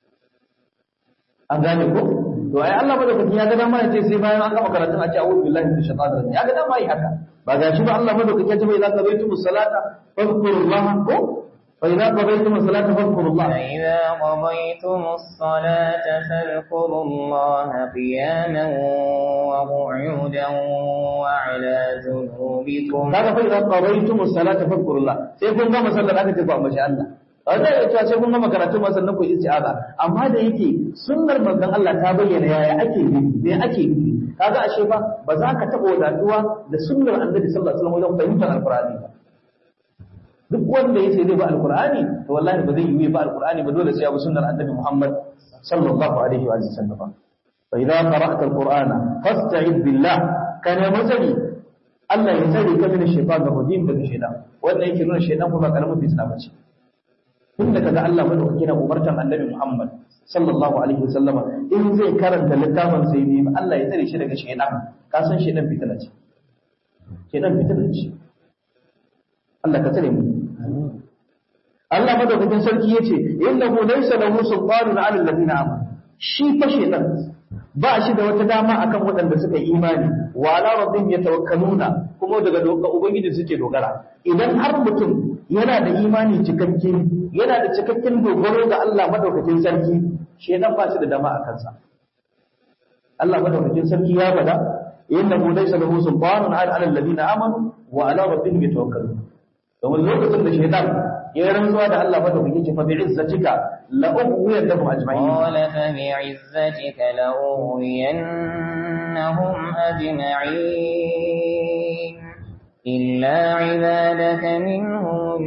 an gane ko to ai Allah madaukakin ya ga dama ya ce sai bayan an gama karatun a ce a'udhu billahi minash shaitanir rajim ya ga dama yi haka ba ga shi ba Allah madaukakin ya ce bai zaka baitu musallata fadhkurullaha ko fa idza qadaytum as-salata fadhkurullaha fa idza qadaytum as-salata fadhkurullaha qiyaman wa qu'udan wa 'ala junubikum kaga fa idza qadaytum as-salata fadhkurullaha sai kun gama sallar aka ce ku ambaci Allah wanda ya ce sai kun gama karatu ma sannan ku isti'aza amma da yake sunnar manzon Allah ta bayyana yaya ake yi me ake yi kaga ashe ba ba za ka taba wadatuwa da sunnar annabi sallallahu alaihi wasallam wajen fahimtar alqur'ani ba duk wanda yace zai ba alqur'ani to wallahi ba zai yi ba alqur'ani ba dole sai ya bi sunnar annabi Muhammad sallallahu alaihi wa sallam fa idza qara'ta alqur'ana fasta'id billah kana mazali Allah ya tsare ka min shaytanir rajim daga shaytan wanda yake nuna shaytan kuma karamin fitina bace tun da kaga Allah madaukaki na umartan annabi Muhammad sallallahu alaihi wasallama in zai karanta littafin sai ne Allah ya tsare shi daga shaytan ka san shaytan fitina ce shaytan fitina ce Allah ka tsare mu Allah madaukakin sarki yace innahu laysa lahu sultanun 'ala alladhina amanu shi fa shaytan ba shi da wata dama akan waɗanda suka yi imani wa ala rabbihim yatawakkaluna kuma daga dokar ubangiji suke dogara idan har mutum yana da imani cikakke yana da cikakken dogaro ga Allah madaukakin sarki shedan ba shi da dama a kansa Allah madaukakin sarki ya bada innahu laysa lahu sultanun 'ala alladhina amanu wa ala rabbihim yatawakkalun domin lokacin da shedan ya rantsuwa da Allah madaukakin ce fa bi izzatika la ughwiyannahum ajma'in qala fa bi izzatika la ughwiyannahum ajma'in illa 'ibadaka minhum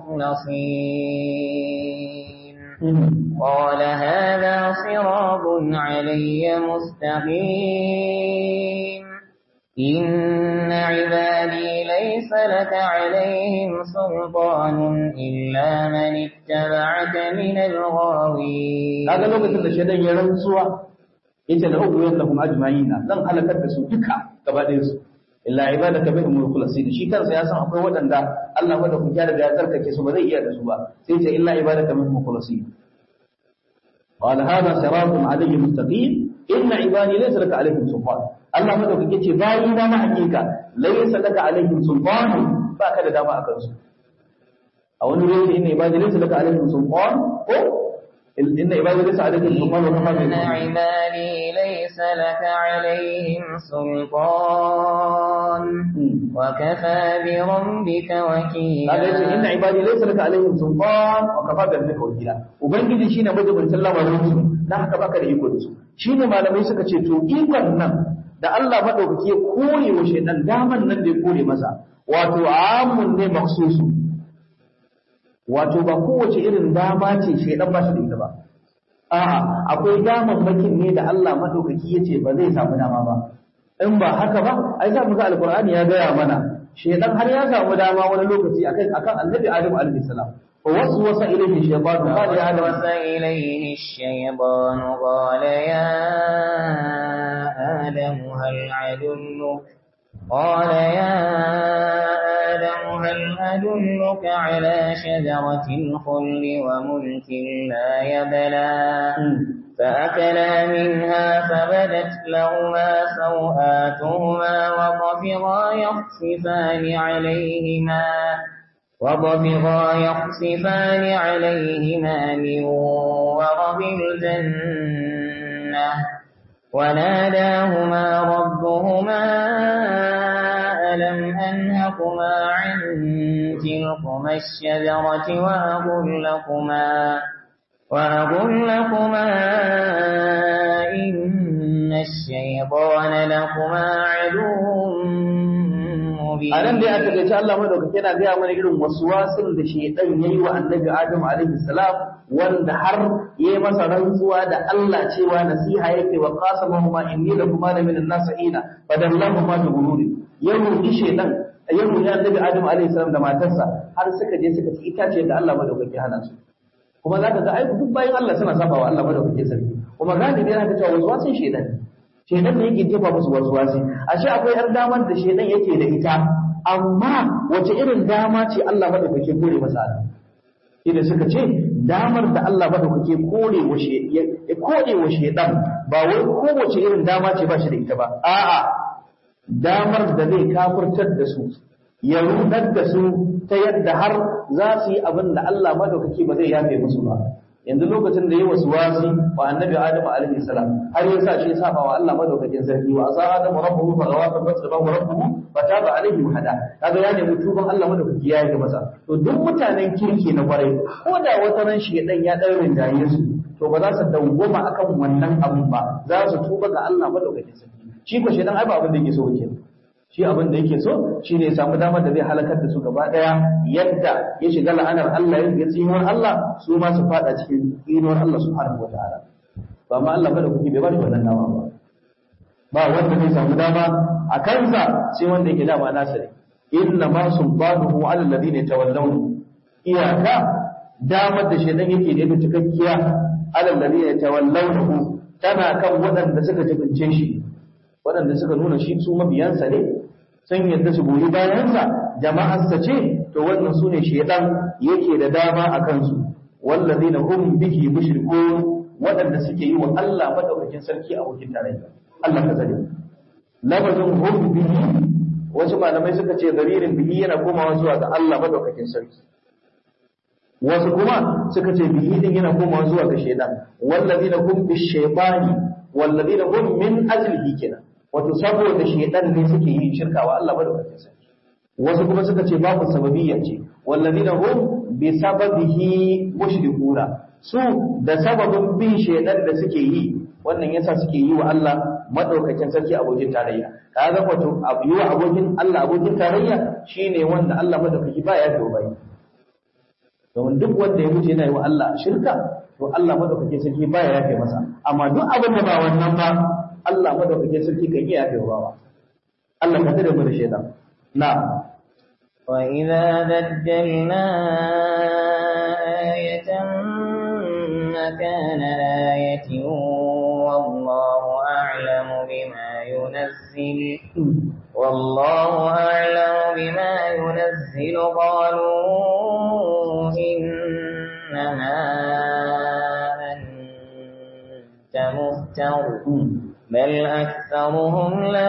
al-mukhlasin qala hadha siratun 'alayya mustaqim إن عبادي ليس لك عليهم سلطان إلا من اتبعك من الغاوين هذا لغة الشيطان يرنسوا يتلعبوا أجمعين لن هلكت بسو دكا كبادين سو إلا عبادك منهم المخلصين شي كان سياسا أقوى ودن دا الله ودن كجارة جاترك كسو بذي إيادة سوا سيجا إلا عبادك منهم المخلصين قال هذا صراط علي مستقيم إن عبادي ليس لك عليهم سلطان Allah madaukake ce bayi na na hakika laysa laka alaihim sultan ba ka da dama a kansu a wani wuri inna ibadi laysa laka alaihim sultan ko inna ibadi laysa alaihim sultan wa kafa inna ibadi laysa laka alaihim sultan wa kafa bi rabbika wakila Allah yace inna ibadi laysa laka alaihim sultan wa kafa bi rabbika wakila ubangiji shine majibincin lamarin su dan haka baka da iko da su shine malamai suka ce to ikon nan da Allah madaukake ya kore wa shedan daman nan da ya kore masa wato amun ne maksusu wato ba kowace irin dama ce shedan ba shi da ita ba a'a akwai daman makin ne da Allah madaukake yace ba zai samu dama ba in ba haka ba ai za mu ga alqur'ani ya gaya mana shedan har ya samu dama wani lokaci akan akan annabi Adam alaihi salam ووسوس إليه الشيطان قال يا آدم ووسوس إليه الشيطان قال يا آدم هل أدلك قال يا آدم هل أدلك على شجرة الخلد وملك لا يبلى فأكلا منها فبدت لهما سوآتهما وطفقا يخصفان عليهما وطفقا يخصفان عليهما من ورق الجنة وناداهما ربهما ألم أنهكما عن تلكما الشجرة وأقل لكما وأقل لكما إن الشيطان لكما عدو مبين. anan dai aka ce Allah madaukake yana ga mana irin waswasin da shedan yayi wa annabi Adam alaihi salam wanda har yayi masa rantsuwa da Allah cewa nasiha yake wa qasamahuma inni lakuma la min an-nasihina fadallahuma bi ghururi yau ni shedan yau ni annabi Adam alaihi salam da matarsa har suka je suka ci itace da Allah madaukake hana su kuma zaka ga ai duk bayan Allah suna saba wa Allah madaukake sarki kuma gani ne zaka cewa waswasin shedan shedan ne yake jefa musu waswasi ashe akwai yar damar da shedan yake da ita amma wace irin dama ce Allah madaukake kore masa idan suka ce damar da Allah madaukake kore wa shedan ya kore wa shedan ba wai kowace irin dama ce ba shi da ita ba a'a damar da zai kafirtar da su ya rudar da su ta yadda har za su yi abin da Allah madaukake ba zai yafe musu ba yanzu lokacin da yayi waswasi wa annabi Adam alaihi salam har yasa shi ya saba wa Allah madaukakin sarki wa asa Adam rabbuhu fa ghawa fa tasaba rabbuhu fa taba alaihi wa hada kaga ya nemi tuban Allah madaukaki ya yi masa to duk mutanen kirki na kwarai ko da wata ran shedan ya dan rinjaye su to ba za su dawwama akan wannan abun ba za su tuba ga Allah madaukakin sarki shi ko shedan ai ba abin da yake so yake shi abin da yake so shine ya samu damar da zai halakar da su gaba daya yadda ya shiga la'anar Allah ya tsinuwar Allah su ma su fada cikin tsinuwar Allah subhanahu wataala ba ma Allah bada kuke bai bari wannan dama ba ba wanda zai samu dama a kansa sai wanda yake dama nasa ne inna ma sulbanuhu ala alladhina tawallawhu iyaka damar da shedan yake da ita cikakkiya ala alladhina tawallawhu tana kan waɗanda suka jibince shi waɗanda suka nuna shi su mabiyansa ne sun yadda su goyi bayansa jama'arsa ce to wannan su ne shedan yake da dama a kansu wallazina hum bihi mushrikun waɗanda suke yi wa Allah madaukakin sarki a wajen tarayya Allah ka zare lafazin hum bihi wasu malamai suka ce zamirin bihi yana komawa zuwa ga Allah madaukakin sarki wasu kuma suka ce bihi din yana komawa zuwa ga shedan wallazina hum bishaytani wallazina hum min ajlihi kenan wato saboda shedan ne suke yin shirka wa Allah madaukakin sarki wasu kuma suka ce babu sababiyya ce wallazina hum bi sababihi mushrikuna su da sababin bin shedan da suke yi wannan yasa suke yi wa Allah madaukakin sarki abokin tarayya kaga wato yi wa abokin Allah abokin tarayya shine wanda Allah madaukaki ba ya doba yi don duk wanda ya mutu yana yi wa Allah shirka to Allah madaukakin sarki ba ya yafe masa amma duk abin da ba wannan ba Allah madaukakin sarki kan iya yafe wa Allah ka tare mu da shedan na wa idza badalna ayatan makana ayatin wallahu a'lamu bima yunazzil wallahu a'lamu bima yunazzil qalu innama anta muftar بل أكثرهم لا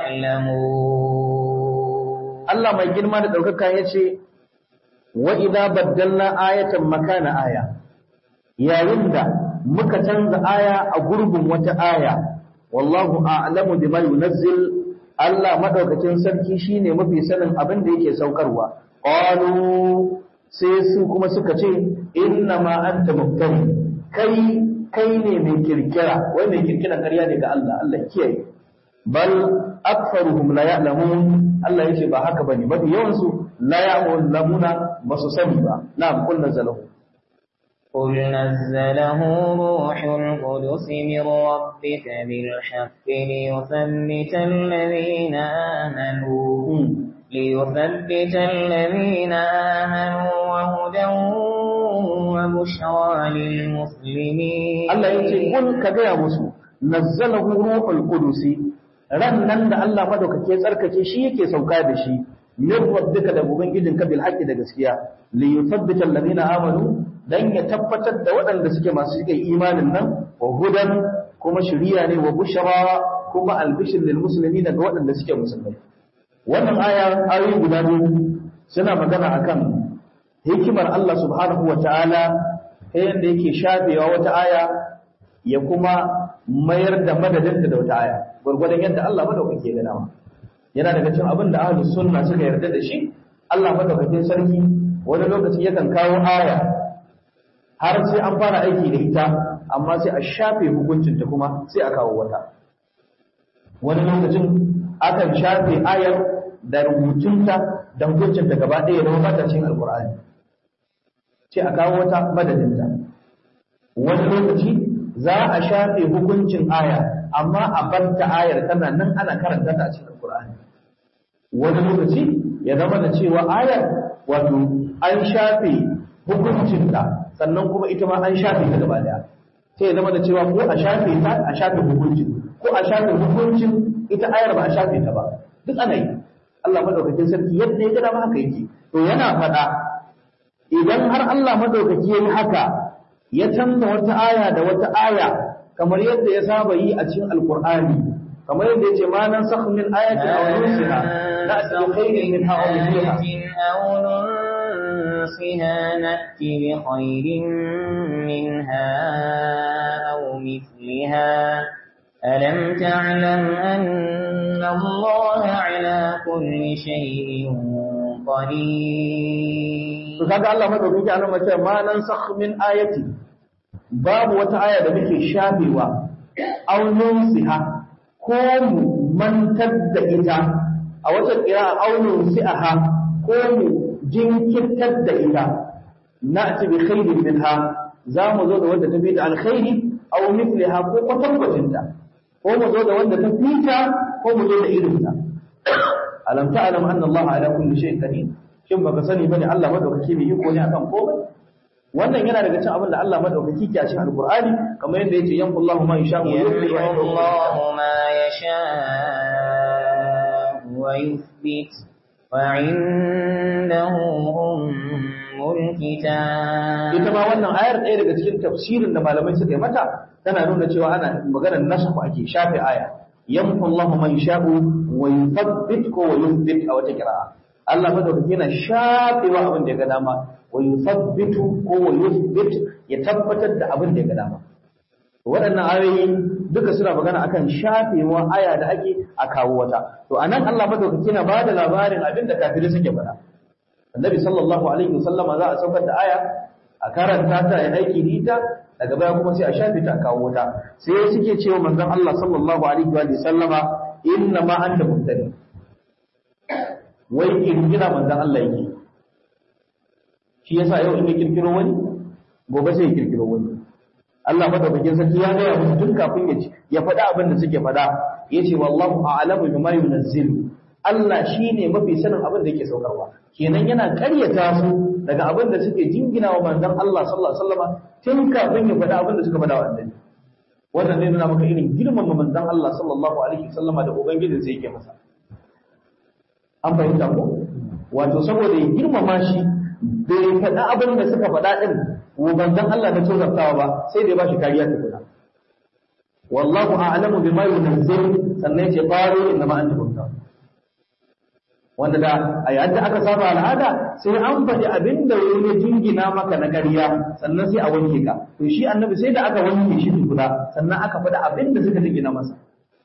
يعلمون الله ما يجن ما ندوكك يشي وإذا بدلنا آية مكان آية يا يندا muka canza aya a gurbin wata aya wallahu a'lamu bima yunazzil Allah madaukakin sarki shine mafi sanin abin da yake saukarwa qalu sai su kuma suka ce inna ma anta muftari kai kai ne mai kirkira wai mai kirkiran ƙarya ne ga Allah Allah kiyaye bal aktharuhum la ya'lamun Allah yace ba haka bane ba yawan su la ya'lamuna ba su sani ba na'am qul nazalahu qul nazalahu ruhul qudus min rabbika bil haqqi liyuthabbita alladhina amanu liyuthabbita alladhina amanu wa hudan وبشرى للمسلمين الله يجي قل كغيا musu nazzalahu ruhul qudus ran nan da Allah madaukake tsarkake shi yake sauka da shi min rabbika da ubangijinka bil haqqi da gaskiya li yuthabbita alladhina amanu dan ya tabbatar da waɗanda suke masu suke imanin nan wa hudan kuma shiriya ne wa bushra kuma albishir lil muslimin ga waɗanda suke musulmai. Wannan aya ayoyi guda biyu suna magana akan hikimar Allah subhanahu wa ta'ala ta yadda yake shafewa wata aya ya kuma mayar da madadinta da wata aya gwargwadon yadda Allah madaukake ya gana yana daga cikin abin da ahlus sunna suka yarda da shi. Allah madaukakin sarki wani lokaci yakan kawo aya har sai an fara aiki da ita amma sai a shafe hukuncin ta kuma sai a kawo wata. Wani lokacin akan shafe ayar da rubutunta da hukuncinta gaba ɗaya da mata cikin alkur'ani sai a kawo wata madadinta. Wani lokaci za a shafe hukuncin aya amma a bar ta ayar tana nan ana karanta ta a cikin alkur'ani. Wani lokaci ya zama da cewa ayar wato an shafe hukuncinta sannan kuma ita ma an shafe ta gaba ɗaya sai ya zama da cewa ko a shafe ta a shafe hukuncin ko a shafe hukuncin ita ayar ba a shafe ta ba duk ana yi. Allah madaukakin sarki yadda ya gada ma haka yake to yana faɗa idan har Allah madaukaki yayi haka ya canza wata aya da wata aya kamar yadda ya saba yi a cikin alqur'ani kamar yadda yace ma nan sakh min ayatin aw nunsiha na'ti bi khairin minha aw mithliha na'ti bi khairin minha aw mithliha ألم تعلم أن الله على كل شيء قدير. فقال الله ما تقول أنا مثلا ما ننسخ من آية باب وتآية بك شابوا أو ننسها كم من تبدأ أو تقرأ أو ننسئها كم جنك تبدأ نأتي بخير منها زام زود ودى تبيد عن خير أو مثلها كم تنقشنها ko mu zo da wanda ta fita ko mu zo da irin ta. Alam ta'lam anna Allah ala kulli shay'in qadir. Shin baka sani bane Allah madaukaki bai yi ko ne akan komai? Wannan yana daga cikin abin da Allah madaukaki ke a cikin Al-Qur'ani kamar yadda yace yanqu Allahu ma yasha wa yuthbit Allahu ma yasha wa yuthbit wa 'indahu ummul kitab. Ita ma wannan ayar ɗaya daga cikin tafsirin da malamai suka yi mata tana nuna cewa ana maganar nasakh ake shafe aya yamhu Allahu man yasha'u wa yuthabbit ko wa yuthbit a wata qira'a Allah madaukaki yana shafewa abin da ya ga dama wa yuthabbitu ko wa yuthbit ya tabbatar da abin da ya ga dama. Waɗannan ayoyi duka suna magana akan shafewa aya da ake a kawo wata. To anan Allah madaukaki yana bada labarin abin da kafirai suke faɗa. Annabi sallallahu alaihi wasallama za a saukar da aya a karanta ta ya aiki da ita daga baya kuma sai a shafe ta a kawo wuta sai suke cewa manzon Allah sallallahu alaihi wa sallama inna ma anta mubtadi wai kirkira manzon Allah yake shi yasa yau in ya kirkiro wani gobe sai ya kirkiro wani Allah madaukakin sarki ya gaya musu tun kafin ya ci ya faɗa abin da suke faɗa yace wallahu a'lamu bima yunazzilu Allah shine mafi sanin abin da yake saukarwa kenan yana ƙaryata su daga abin da suke jingina wa manzon Allah sallallahu alaihi wasallam tun kafin ya faɗa abin da suka faɗa wa annabi. Wannan ne nuna maka irin girmama manzon Allah sallallahu alaihi wasallam da ubangijin sa yake masa. An fahimta ko? Wato saboda ya girmama shi bai faɗa abin da suka faɗa din wa manzon Allah da tozartawa ba sai dai ba shi kariya ta kula. Wallahu a'lamu bima yunzil sannan ya ce qalu inna ma anta mubtar. Wanda da a yadda aka saba al'ada sai an faɗi abin da wani jingina maka na ƙarya sannan sai a wanke ka to shi annabi sai da aka wanke shi tukuna sannan aka faɗi abin da suka jingina masa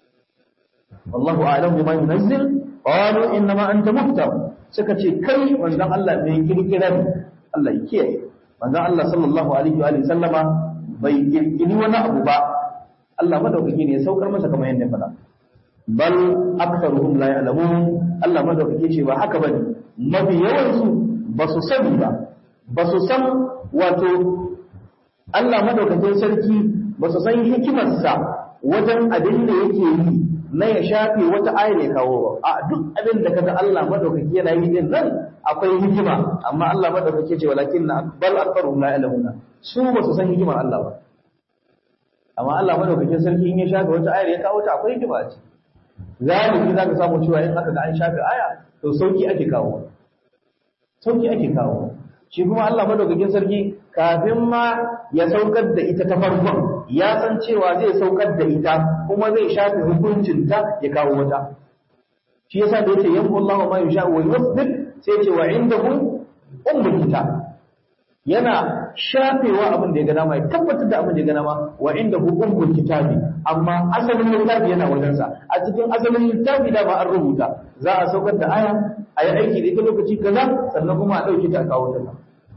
wallahu a'lam bima yunzil qalu inna ma anta muftar suka ce kai manzon Allah bai kirkira Allah ya kiyaye manzon Allah sallallahu alaihi wa sallama bai kirkiri wani abu ba Allah madaukaki ne ya saukar masa kamar yadda ya faɗa bal aktharuhum la ya'lamun Allah madaukake ce ba haka bane mafi yawan su ba su sani ba ba su san wato Allah madaukakin sarki ba su san hikimarsa wajen abin da yake yi na ya shafe wata ayar ya kawo ba a duk abin da kaga Allah madaukake yana yi din nan akwai hikima amma Allah madaukake ce walakinna bal aktharuhum la ya'lamun su ba su san hikimar Allah ba amma Allah madaukakin sarki in ya shafe wata ayar ya kawo ta akwai hikima ce galibi za ka samu cewa in aka ga an shafe aya to sauki ake kawo sauki ake kawo shi kuma Allah madaukakin sarki kafin ma ya saukar da ita ta farkon ya san cewa zai saukar da ita kuma zai shafe hukuncinta ya kawo wata shi yasa da yace yamhu Allahu ma yasha wa yusbit sai yace wa indahu ummul kitab yana shafewa abin da ya ga dama ya tabbatar da abin da ya ga dama wa indahu ummul kitabi amma asalin littafi yana wajensa a cikin asalin littafi da ba an rubuta za a saukar da aya a yi aiki da ita lokaci kaza sannan kuma a ɗauki ta a kawo ta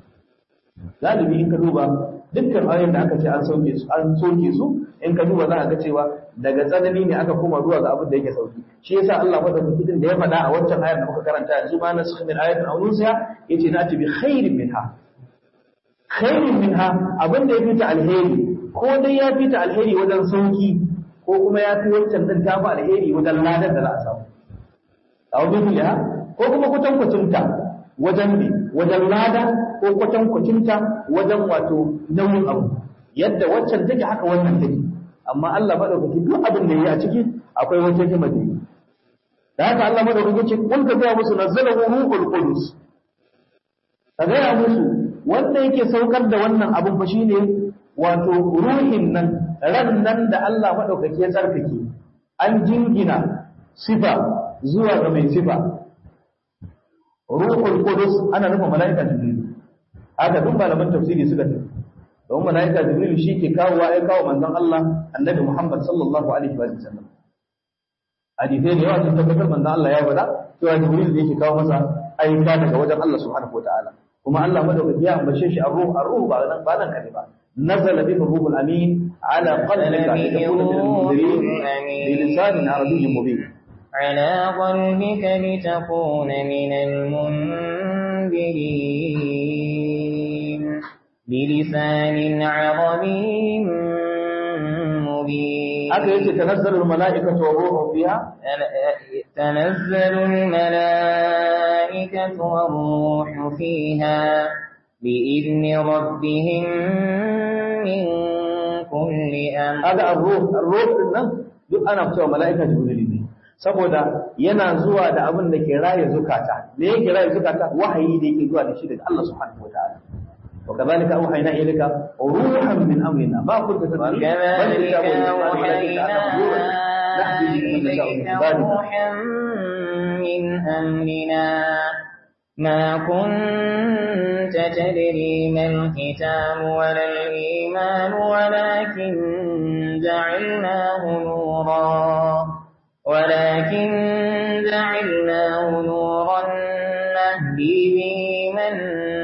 galibi in ka duba dukkan ayoyin da aka ce an sauke su an soke su in ka duba za a ga cewa daga tsanani ne aka koma zuwa ga abin da yake sauki shi yasa Allah madaukakin da ya faɗa a waccan ayar da muka karanta yanzu ma na sukh min ayatin aw nusiha yace na ta bi khairin minha khairin minha abin da ya fita alheri ko dai ya fita alheri wajen sauki ko kuma ya fi wancan din ta fi alheri wajen ladan da za a samu aw biha ko kuma kwatankwacinta wajen ne wajen lada ko kwatankwacinta wajen wato nauyin abu yadda waccan take haka wannan take amma Allah madaukaki duk abin da yayi a ciki akwai wata hikima da yi da haka Allah madaukaki ce kun ka ga musu nazzalahu ruhul qudus ka ga musu wanda yake saukar da wannan abun fa shine wato ruhin nan ran nan da Allah madaukaki ya tsarkake an jingina sifa zuwa ga mai sifa ruhul qudus ana nufin malaika jibril haka duk malaman tafsiri suka ce don malaika jibril shi ke kawo ya kawo manzon Allah annabi Muhammad sallallahu alaihi wa sallam hadisi ne yawa sun tabbatar manzon Allah ya bada cewa jibril ne yake kawo masa ayyuka daga wajen Allah subhanahu wataala kuma Allah madaukaki ya ambace shi ar-ruh ar-ruh ba nan ba nan kare ba nazala bihi ruhul amin ala qalbika litakuna min al-munzirin bi lisanin arabiyyin mubin على قلبك لتكون من المنذرين بلسان عربي مبين أكيد تنزل الملائكة والروح فيها تنزل الملائكة والروح فيها بإذن ربهم من كل أمر هذا الروح الروح duk ana fitowa mala'ika jibril ne saboda yana zuwa da abin da ke raye zukata me yake raye zukata wahayi da yake zuwa da shi daga Allah subhanahu wataala wa kadhalika awhayna ilayka ruhan min amrina ma kunta tadri min amrina ما كنت تدري ما الكتاب ولا الإيمان ولكن جعلناه نورا ولكن جعلناه نورا نهدي به من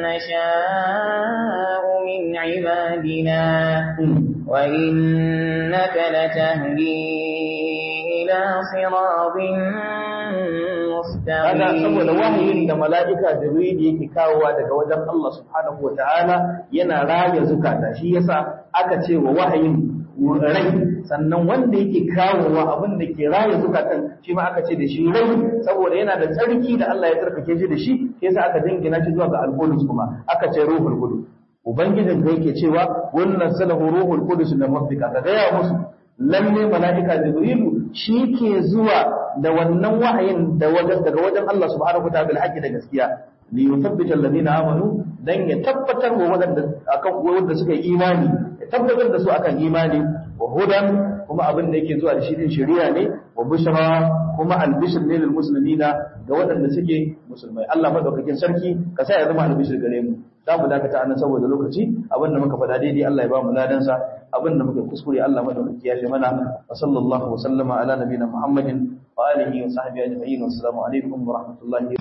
نشاء من عبادنا وإنك لتهدي إلى صراط Kada saboda wahayin da mala'ika Jibril yake kawowa daga wajen Allah subhanahu wa ta'ala yana raya zukata shi yasa aka ce wa wahayin rai sannan wanda yake kawowa abin da ke raya zukatan shi ma aka ce da shi rai saboda yana da tsarki da Allah ya tsarkake shi da shi yasa aka dingina shi zuwa ga al-Qudus kuma aka ce ruhul qudus ubangijin da yake cewa wannan salahu ruhul qudus da mafika ka gaya musu lalle mala'ika Jibrilu shi ke zuwa da wannan wahayin da wajen daga wajen Allah subhanahu wa ta'ala bil haqqi da gaskiya li yuthabbita alladhina amanu dan ya tabbatar wa wadanda akan wanda suka yi imani ya tabbatar da su akan imani wa hudan kuma abin da yake zuwa da shi din shari'a ne wa bushra kuma albishir ne lil muslimina ga wadanda suke musulmai Allah madaukakin sarki ka sa ya zama albishir gare mu za mu dakata anan saboda lokaci abin da muka faɗa daidai Allah ya ba mu ladan sa abin da muka kuskure Allah madaukaki ya shi mana wa sallallahu wa sallama ala nabiyina Muhammadin wa alihi wa sahbihi ajma'in. Assalamu alaikum wa rahmatullahi